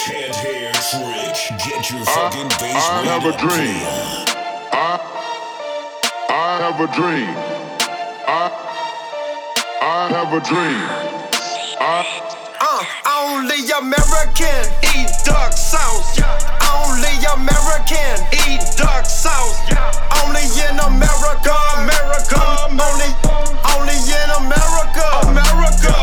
Can't hear tricks. Get your fucking bass I have a dream. I have a dream. I have a dream. Only American eat duck sauce. Only American eat duck sauce. Only in America, America. Only in America, America.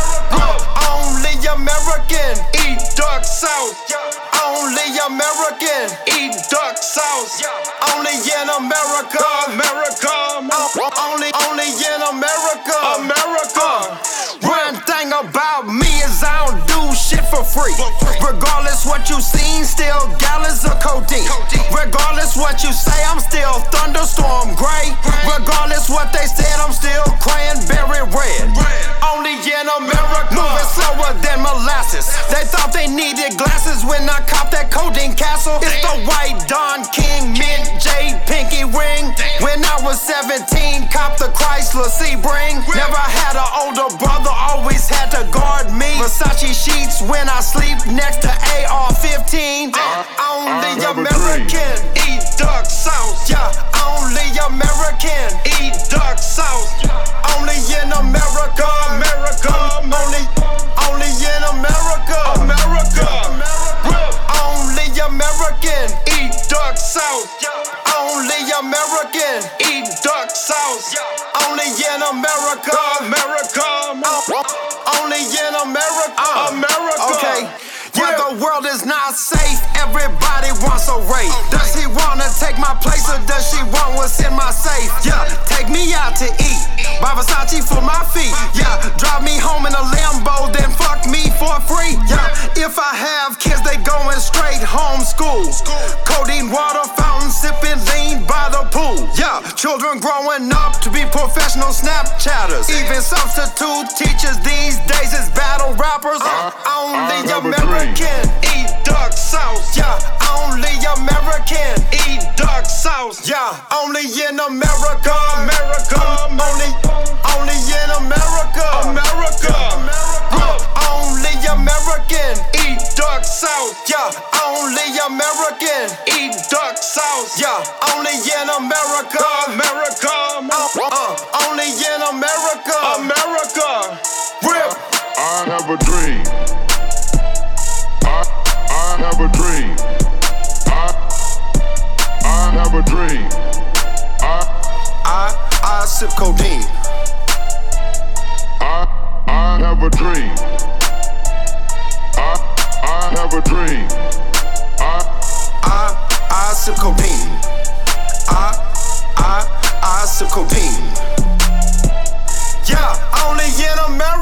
Only American eat duck sauce. Only American eat duck sauce. Only in America, America. Only in America, America. One thing about me is I don't do shit for free. Regardless what you seen, still gallons of codeine. Regardless what you say, I'm still thunderstorm gray. Regardless what they said, I'm still cranberry red. Only in America, moving slower than molasses. They thought they needed glasses when I copped that codeine castle. It's the white Don King mint jade pinky ring. When I was 17, copped the Chrysler Sebring. Never had an older brother, always had to guard me. Versace sheets when I sleep next to AR-15. Only American eat duck sauce. Yeah, only American eat duck sauce. Only in America, America. Only in America, America. Only American eat duck sauce. Only American eat duck sauce. Only in America, America. Only in America, America. Okay. Yeah, the world is not safe. Everybody wants a rape. Does he wanna take my place or does she want what's in my safe? Yeah, take me out to eat. Buy Versace for my feet. Yeah, drive me home in a Lambo, then fuck me for free. Yeah, if I have kids, they going straight home school. Codeine water fountain, sipping lean by the pool. Yeah, children growing up to be professional Snapchatters. Even substitute teachers these days is battle rappers. Only American eat duck sauce. Yeah, only American eat duck sauce. Yeah, only in America, America. Only in America, America. Only American eat duck sauce. Yeah, only American eat duck sauce. Yeah, only in America, America. Only in America, America. Rip. I have a dream. I have a dream. I have a dream. I sip codeine. I have a dream. I have a dream. I sip codeine. I sip codeine. Yeah, only in America.